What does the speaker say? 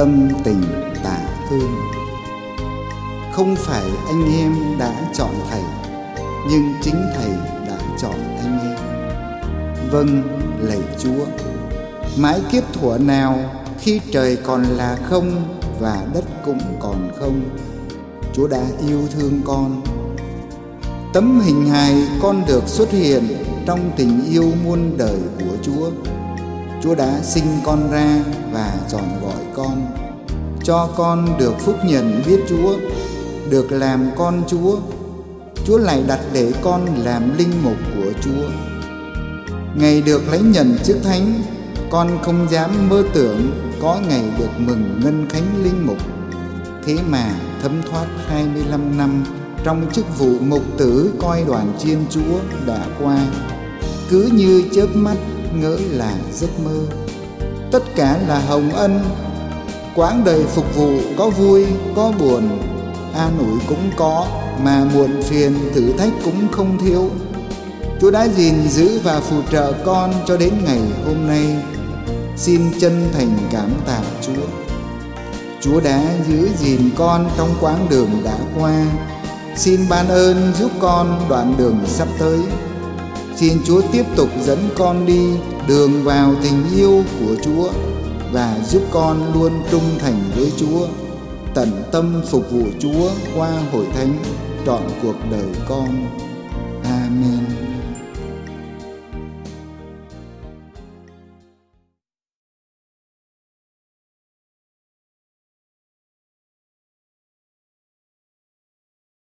tâm tình tạ ơn. Không phải anh em đã chọn Thầy, nhưng chính Thầy đã chọn anh em. Vâng, lạy Chúa, mãi kiếp thuở nào khi trời còn là không và đất cũng còn không, Chúa đã yêu thương con. Tấm hình hài con được xuất hiện trong tình yêu muôn đời của Chúa. Chúa đã sinh con ra và chọn gọi con, cho con được phúc nhận biết Chúa, được làm con Chúa. Chúa lại đặt để con làm linh mục của Chúa. Ngày được lấy nhận chức thánh, con không dám mơ tưởng có ngày được mừng ngân khánh linh mục. Thế mà thấm thoát 25 năm trong chức vụ mục tử coi đoàn chiên Chúa đã qua, cứ như chớp mắt ngỡ là giấc mơ. Tất cả là hồng ân. Quãng đời phục vụ có vui có buồn, an ủi cũng có, mà muộn phiền thử thách cũng không thiếu. Chúa đã gìn giữ và phù trợ con cho đến ngày hôm nay. Xin chân thành cảm tạ Chúa. Chúa đã giữ gìn con trong quãng đường đã qua. Xin ban ơn giúp con đoạn đường sắp tới. Xin Chúa tiếp tục dẫn con đi đường vào tình yêu của Chúa, và giúp con luôn trung thành với Chúa, tận tâm phục vụ Chúa qua hội thánh trọn cuộc đời con. Amen.